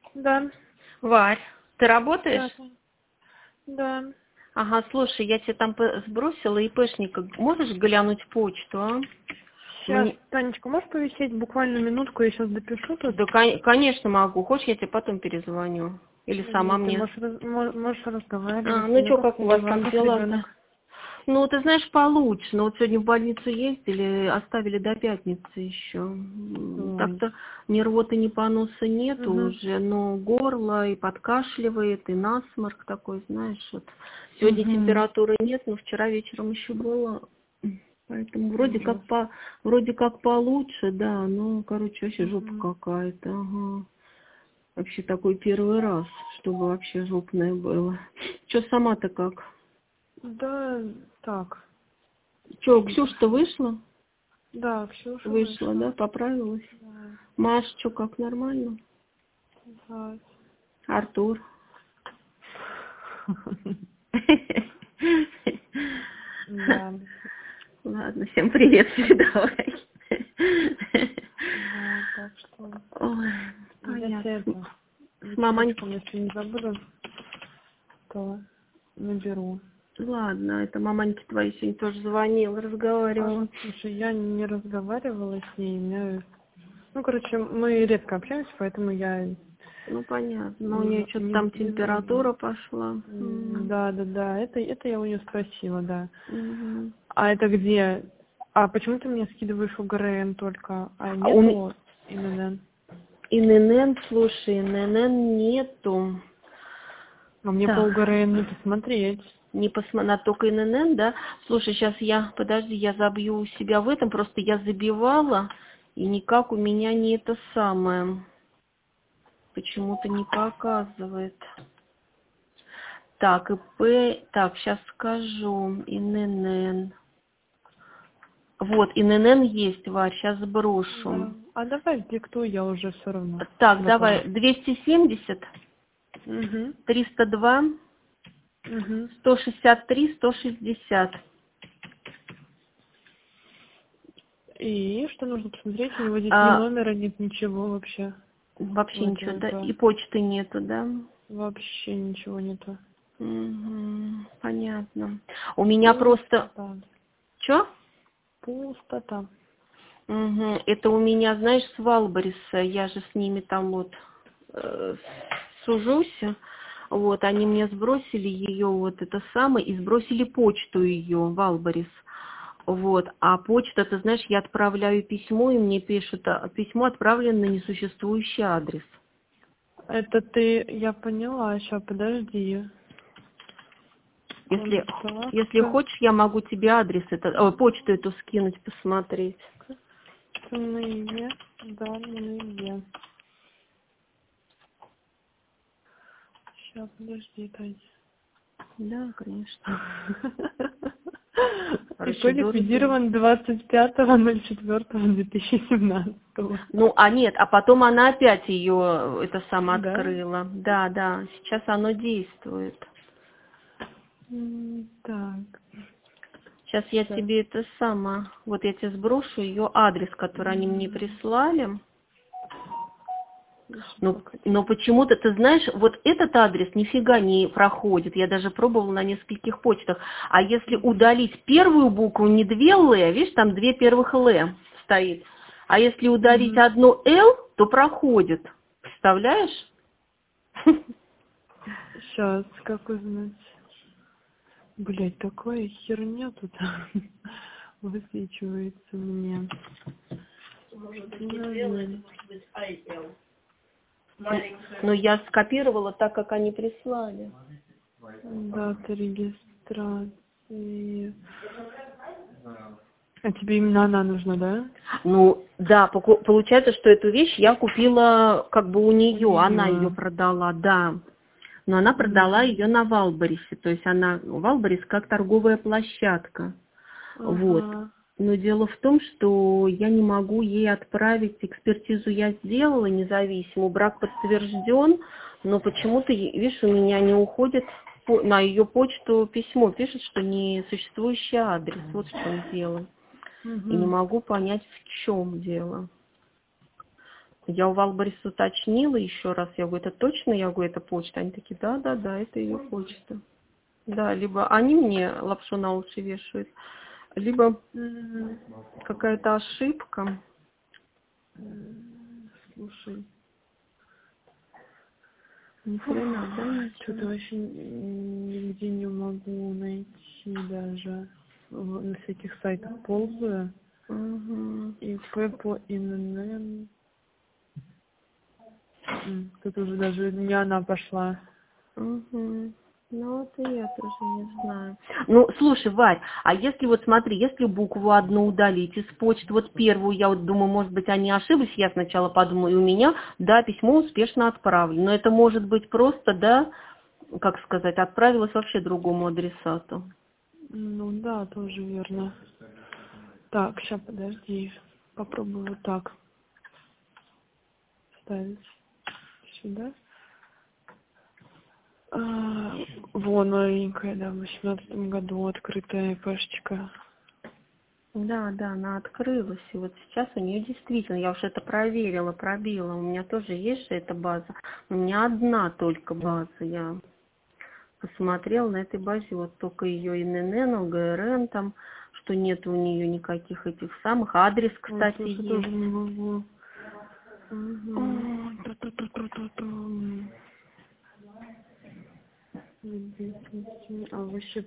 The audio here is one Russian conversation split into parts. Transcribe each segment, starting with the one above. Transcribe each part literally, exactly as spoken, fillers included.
Да, Варь, ты работаешь? да, да. Ага, слушай, я тебе там п- сбросила ИПшника. Можешь глянуть почту, а? Сейчас, Мне... Танечка, можешь повисеть буквально минутку, я сейчас допишу тут? Да, кон- конечно, могу. Хочешь, я тебе потом перезвоню? Или Да сама нет, ты мне? можешь, раз- мо- можешь А, разговаривать. У ну меня что, просто как у вас дела, там как дела-то? ребенок. Ну, ты знаешь, получше. Но вот сегодня в больницу ездили, оставили до пятницы еще. М, Ой. Так-то ни рвоты, ни поноса нету Угу. уже, но горло и подкашливает, и насморк такой, знаешь, вот. Сегодня Угу. температуры нет, но вчера вечером еще было. Поэтому вроде Ужас. как по, вроде как получше, да, но, короче, вообще жопа Угу. какая-то, ага. Вообще такой первый раз, чтобы вообще жопное было. Че сама-то как? Да, так. Че, Не то Ксюша-то что. вышла? Да, Ксюша Вышла, да, вышла. поправилась? Да, Маш, что, как нормально? да. Артур? Да. Ладно, всем привет передавай. Да, так что Ой, я тебе понятно. это С мамой... вечерочком, если не забуду, то наберу. Ладно, это маманьки твои сегодня тоже звонила, А, разговаривала. слушай, я не разговаривала с ней, у меня... Ну, короче, мы редко общаемся, поэтому я Ну, понятно. Но у не, нее з- что-то не, там не звоню. температура пошла. М, М, Да, да, да, это, это я у нее спросила, да. мгм. А это где? А почему ты мне скидываешь у ГРН только, а А у м- нету ИНН? ИНН, слушай, ИНН нету. А мне по Так, УГРН не посмотреть. не посмотри, на только ИНН, да? Слушай, сейчас я, подожди, я забью у себя в этом, просто я забивала, и никак у меня не это самое, почему-то не показывает. Так, ИП, так, сейчас скажу, ИНН. Вот, ИНН есть, Варь, сейчас Да. сброшу. А давай диктуй, я уже все равно Так, запомню. давай, двести семьдесят, Угу. триста два, Угу. сто шестьдесят три, сто шестьдесят. И что нужно посмотреть? У него здесь ни А, номера, нет ничего вообще. вообще Вот ничего, да? этого. И почты нету, да? Вообще ничего нету. Мгм, понятно. У меня просто... Пустота. Чё? Пустота. Мгм, это у меня, знаешь, с Валбориса, я же с ними там вот э, сужусь. Вот, они мне сбросили ее, вот это самое, и сбросили почту ее, Валборис. Вот, а почта, ты знаешь, я отправляю письмо, и мне пишут, а, письмо отправлено на несуществующий адрес. Это ты, я поняла, сейчас подожди. Если, если Контакты. хочешь, я могу тебе адрес, это, о, почту эту скинуть, посмотреть. Ценные данные. Сейчас, подожди, Тань. Да, конечно. ИП Короче, до руки. ликвидирован двадцать пятого ноль четвёртого две тысячи семнадцатого. Ну, а нет, а потом она опять ее, это сама Да? открыла. Да, да, сейчас оно действует. М, Так, Сейчас я сейчас. тебе это сама, вот я тебе сброшу ее адрес, который они мне прислали. Но, но почему-то, ты знаешь, вот этот адрес нифига не проходит. Я даже пробовала на нескольких почтах. А если удалить первую букву, не две Л, видишь, там две первых Л стоит. А если ударить одну Л, то проходит. Представляешь? Сейчас, как узнать? Блять, такая херня тут высвечивается мне. Наверное. Но я скопировала так, как они прислали. Дата регистрации. А тебе именно она нужна, да? Ну, да, поку- получается, что эту вещь я купила как бы у У нее, она ее нее. продала, да. Но она продала ее на Валборисе, то есть она, Валборис как торговая площадка. Вот. Ага. Но дело в том, что я не могу ей отправить, экспертизу я сделала независимую, брак подтвержден, но почему-то, видишь, у меня не уходит по- на ее почту письмо, пишет, что не существующий адрес, вот в чем дело. И не Угу. могу понять, в чем дело. Я у Валберис уточнила еще раз, я говорю, это точно, я говорю, это почта? Они такие, да, да, да, это ее почта. Да, либо они мне лапшу на уши вешают, либо какая-то ошибка. Слушай, Ни хрена, да? что-то вообще нигде не могу найти даже. В- На всяких сайтах ползаю. Угу. И Пепо, и ННН. М, Тут уже даже не она пошла. Угу. Ну, вот и я тоже не знаю. Ну, слушай, Варь, а если вот смотри, если букву одну удалить из почты, вот первую, я вот думаю, может быть, они ошиблись, я сначала подумала, и у меня, да, письмо успешно отправлено. Но это может быть просто, да, как сказать, отправилось вообще другому адресату. Ну да, тоже верно. Так, сейчас подожди. Попробую вот так ставить сюда. А, вон новенькая, да, в восемнадцатом году открытая пашечка. Да, да, она открылась, и вот сейчас у нее действительно, я уже это проверила, пробила, у меня тоже есть же эта база, у меня одна только база, я посмотрела на этой базе, вот только ее ИНН, ЛГРН там, что нет у нее никаких этих самых, адрес, Ой, кстати, слушай, есть. тоже не могу. Угу. Ой, ту-ту-ту-ту-ту-ту. А вообще...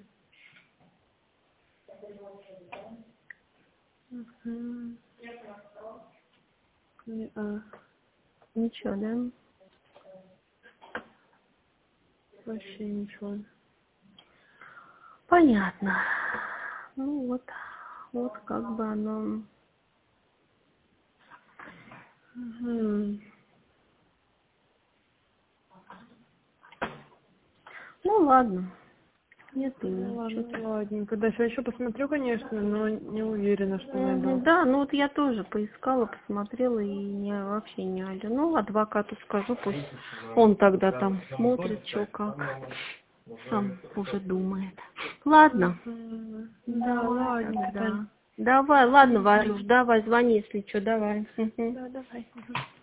Мгм. Не, а, Ничего, да? вообще ничего. Понятно. Ну вот, вот как бы оно... Мгм. Ну ладно. Нет, и Ну нет. ладно, Что-то... ладненько. Да, сейчас еще посмотрю, конечно, но не уверена, что найду. Мгм, да, ну вот я тоже поискала, посмотрела и не, вообще не найду. Ну, адвокату скажу, пусть он тогда там смотрит, что как. Сам уже думает. Ладно. Мгм. Да, Давай ладненько, Тань. тогда. Давай, ладно, Мгм. Варюш, давай, звони, если что, давай. Мгм. Да, давай. Мгм.